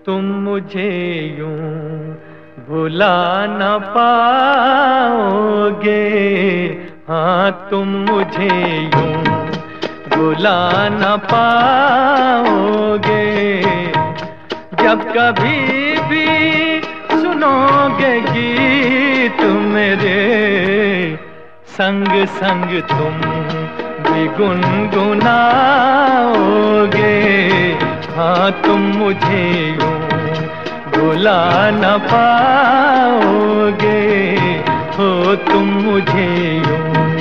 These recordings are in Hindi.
तुम मुझे यूं भुला न पाओगे। हाँ, तुम मुझे यूं भुला न पाओगे। जब कभी भी सुनोगे गीत मेरे, संग संग तुम भी गुनगुनाओगे। हाँ, तुम मुझे यूं भुला न पाओगे। हो तुम मुझे यूं।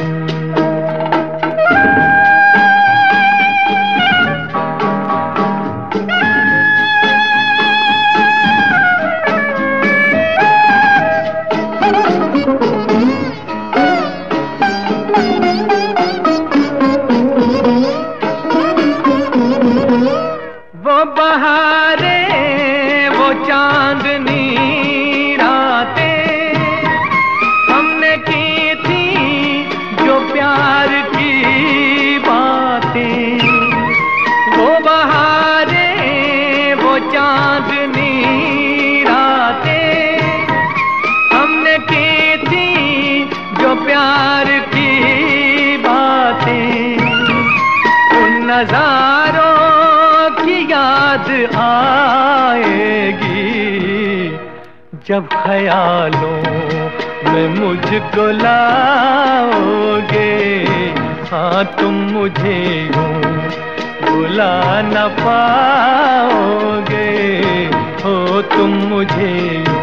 वो बहारें, वो चांदनी रातें हमने की थी जो प्यार की बातें। वो बहारें, वो चांदनी रातें हमने की थी जो प्यार की बातें। उन नजारों याद आएगी जब ख्यालों में मुझको लाओगे। हाँ, तुम मुझे यूं भुला न पाओगे। हो तुम मुझे यूं।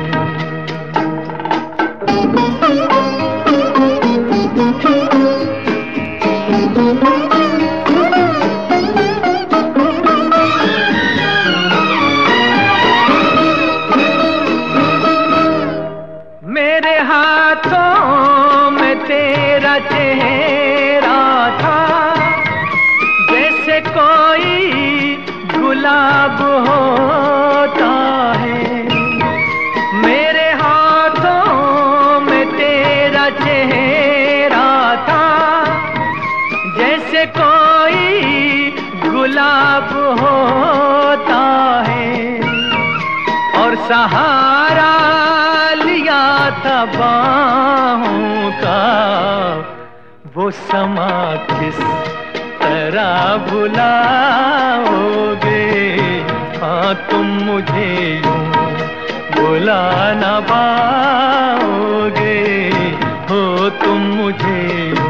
मेरे हाथों में तेरा चेहरा था, जैसे कोई गुलाब होता है। मेरे हाथों में तेरा चेहरा था, जैसे कोई गुलाब होता है। और सहारा लिया था बाहों का, वो समा किस तरह भुलाओगे। हाँ, तुम मुझे यूं भुला न पाओगे। हो तुम मुझे यूं।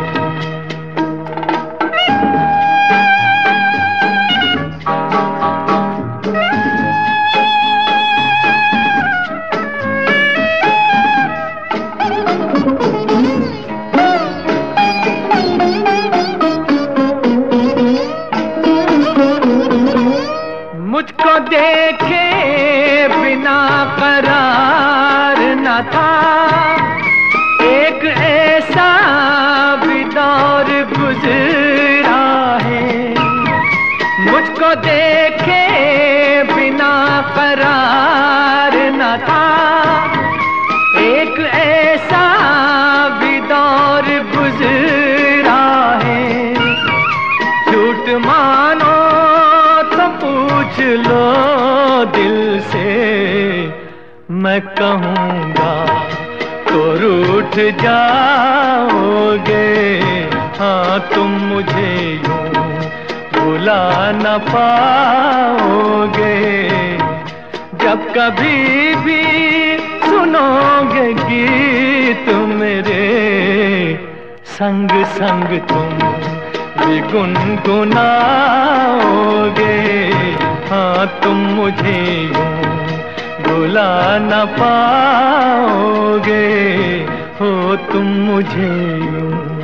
मुझको देखे बिना करार न था, एक ऐसा भी दौर गुजरा है। मुझको देखे बिना करार न था, एक ऐसा भी दौर गुजरा है। झूठ मानो तो पूछ लो दिल से, मैं कहूँगा तो रूठ जाओगे। हाँ, तुम मुझे यूं भुला न पाओगे। जब कभी भी सुनोगे गीत मेरे, संग संग तुम भी गुनगुनाओगे। हाँ, तुम मुझे यूं भुला न पाओगे। हो तुम मुझे यूं।